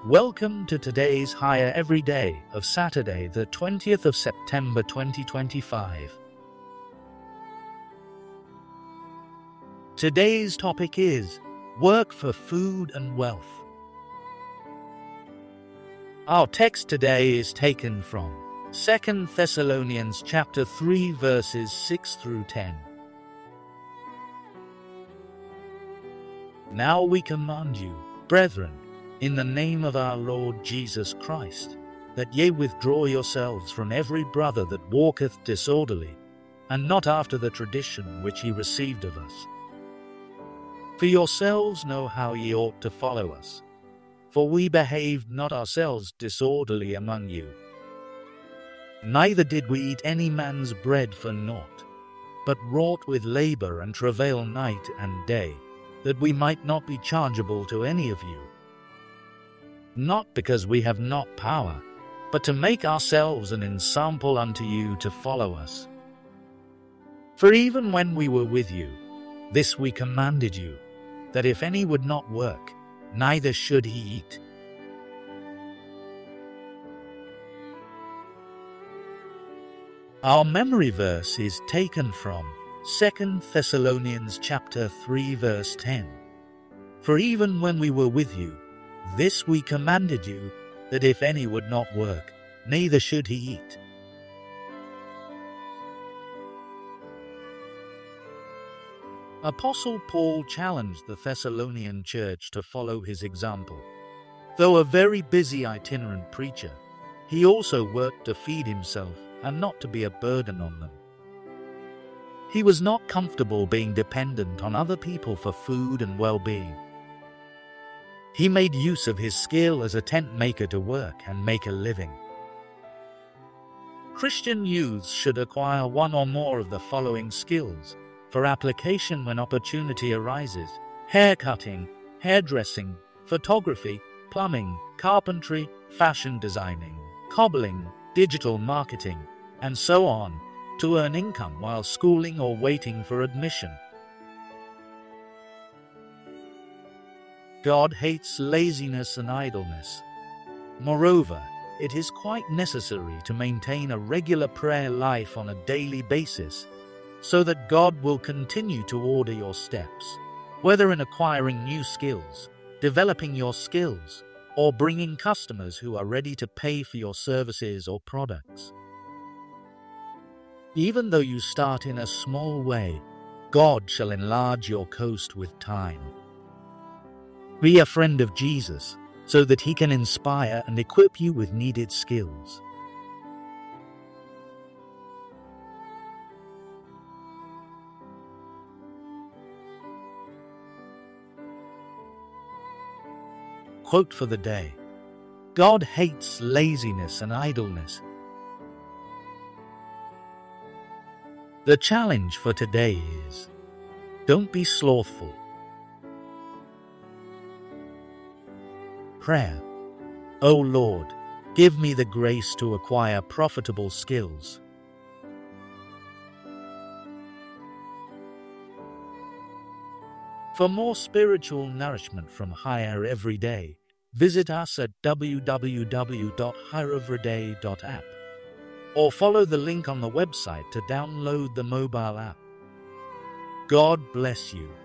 Welcome to today's Higher Every Day of Saturday, the 20th of September 2025. Today's topic is Work for Food and Wealth. Our text today is taken from 2 Thessalonians chapter 3 verses 6 through 10. Now we command you, brethren, in the name of our Lord Jesus Christ, that ye withdraw yourselves from every brother that walketh disorderly, and not after the tradition which ye received of us. For yourselves know how ye ought to follow us. For we behaved not ourselves disorderly among you. Neither did we eat any man's bread for naught, but wrought with labor and travail night and day, that we might not be chargeable to any of you. Not because we have not power, but to make ourselves an ensample unto you to follow us. For even when we were with you, this we commanded you, that if any would not work, neither should he eat. Our memory verse is taken from 2 Thessalonians chapter 3 verse 10. For even when we were with you, this we commanded you, that if any would not work, neither should he eat. Apostle Paul challenged the Thessalonian church to follow his example. Though a very busy itinerant preacher, he also worked to feed himself and not to be a burden on them. He was not comfortable being dependent on other people for food and well-being. He made use of his skill as a tent maker to work and make a living. Christian youths should acquire one or more of the following skills for application when opportunity arises: hair cutting, hairdressing, photography, plumbing, carpentry, fashion designing, cobbling, digital marketing, and so on, to earn income while schooling or waiting for admission. God hates laziness and idleness. Moreover, it is quite necessary to maintain a regular prayer life on a daily basis, so that God will continue to order your steps, whether in acquiring new skills, developing your skills, or bringing customers who are ready to pay for your services or products. Even though you start in a small way, God shall enlarge your coast with time. Be a friend of Jesus, so that he can inspire and equip you with needed skills. Quote for the day: God hates laziness and idleness. The challenge for today is, don't be slothful. Prayer: O Lord, give me the grace to acquire profitable skills. For more spiritual nourishment from Higher Every Day, visit us at www.highereveryday.app or follow the link on the website to download the mobile app. God bless you.